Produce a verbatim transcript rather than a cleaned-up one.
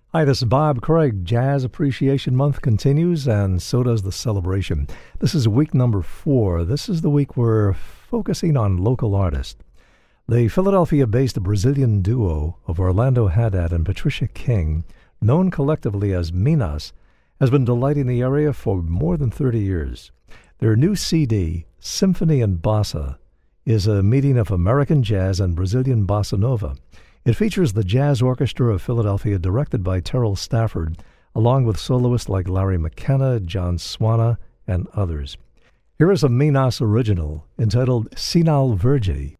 Hi, this is Bob Craig. Jazz Appreciation Month continues, and so does the celebration. This is week number four. This is the week we're focusing on local artists. The Philadelphia-based Brazilian duo of Orlando Haddad and Patricia King, known collectively as Minas, has been delighting the area for more than thirty years. Their new C D, Symphony in Bossa, is a meeting of American jazz and Brazilian bossa nova. It features the Jazz Orchestra of Philadelphia, directed by Terrell Stafford, along with soloists like Larry McKenna, John Swana, and others. Here is a Minas original entitled Sinal Verde.